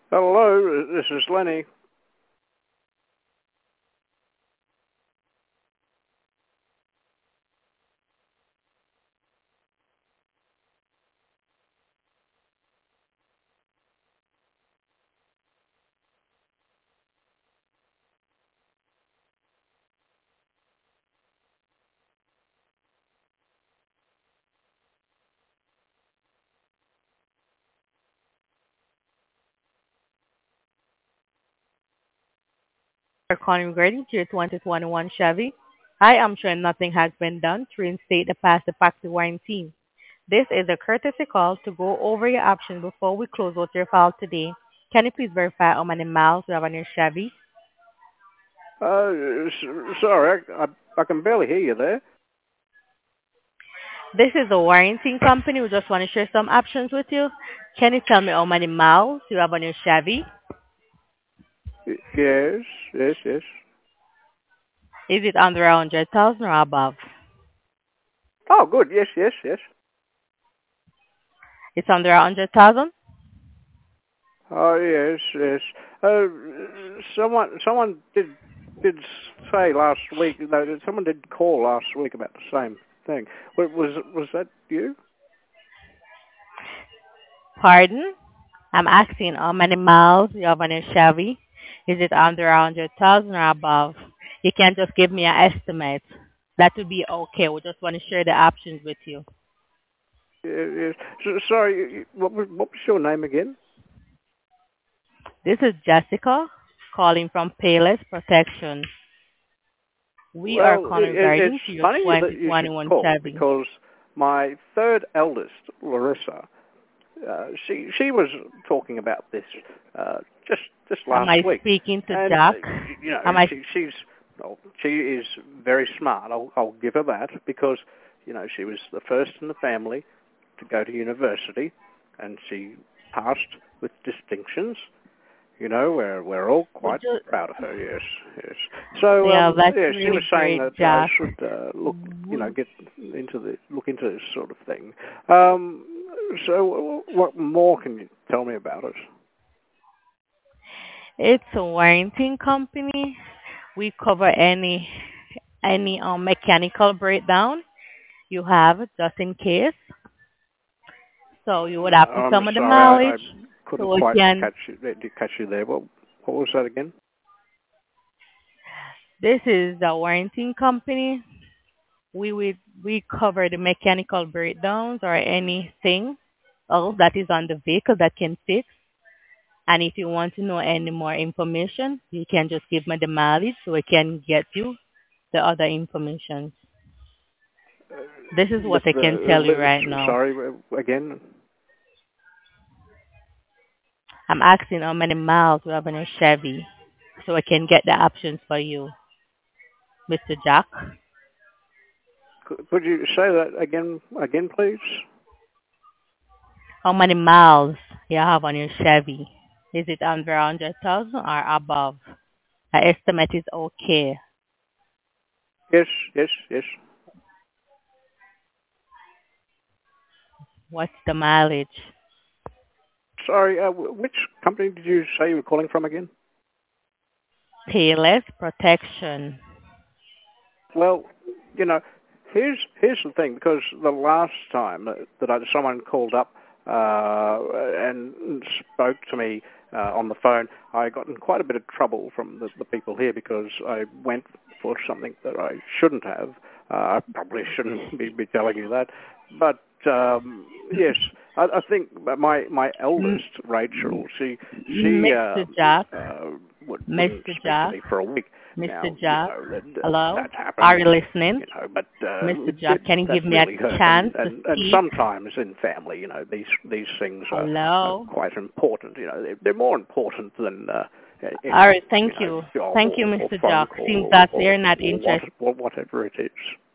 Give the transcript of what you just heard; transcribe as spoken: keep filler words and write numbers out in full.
Hello, this is Lenny. Are calling regarding to your twenty twenty-one Chevy. Hi, I'm sure nothing has been done to reinstate the past the factory warranty. This is a courtesy call to go over your options before we close out your file today. Can you please verify how many miles you have on your Chevy? Uh, s- sorry, I, I, I can barely hear you there. This is a warranty company. We just want to share some options with you. Can you tell me how many miles you have on your Chevy? Y- Yes, yes, yes. Is it under one hundred thousand or above? Oh, good. Yes, yes, yes. It's under one hundred thousand? Oh, yes, yes. Uh, someone, someone did did say last week. No, someone did call last week about the same thing. Wa- Was was that you? Pardon? I'm asking how many miles you have on your Chevy. Is it under one hundred thousand or above? You can't just give me an estimate. That would be okay. We just want to share the options with you. Yes, yes. So, sorry, you- you- what was what was your name again? This is Jessica calling from Payless Protection. We are Well, calling it, it's regarding to your funny that you should twenty twenty-one call Chevy. because my third eldest, Larissa, uh, she she was talking about this uh, just just Am last I week, speaking to and uh, Jack? y- you know Am I? she she's well, she is very smart. I'll I'll give her that because you know she was the first in the family to go to university, and she passed with distinctions. You know, we're we're all Would quite you? proud of her. Yes, yes. So, Yeah, um, that's yeah, she was really saying great, that I Jack. should uh, look, you know, Would- get into the look into this sort of thing. Um, so, what more can you tell me about it? It's a warranty company. We cover any any um, mechanical breakdown you have just in case. So you would have to I'm tell me the sorry, I, I mileage couldn't so we quite can. catch you, catch you there. What what was that again? This is the warranty company. We would we cover the mechanical breakdowns or anything else that is on the vehicle that can fix. And if you want to know any more information, you can just give me the mileage so we can get you the other information. This is With what I the can tell you uh, right now. sorry again. I'm asking how many miles you have in a Chevy so I can get the options for you, mister Jack. Could could you say that again again, please? How many miles you have on your Chevy? Is it under one hundred thousand or above? The estimate is okay. Yes, yes, yes. What's the mileage? Sorry, uh, which company did you say you were calling from again? Payless protection. Well, you know, here's here's the thing. Because the last time that, that I, someone called up uh, and spoke to me uh, on the phone, I got in quite a bit of trouble from the, the people here because I went for something that I shouldn't have. Uh, I probably shouldn't be, be telling you that, but um, yes, I, I think my my M- eldest Rachel, she she mister um, Jack, uh, would, wouldn't mister speak to Jack, me for a week. mister Now, you Jack. know, that, that, Hello? that's Are happened, you listening? you know, but uh, mister that, Jack, can you that give me a really hurt. chance And, to and, and speak? sometimes in family, you know, these these things are, are Hello? quite important. You know, they're, they're more important than uh, All any, right, you thank know, you. job Thank you, or, or mister phone Jack. call Seems or, that or, you're not or what, interested. or whatever it is.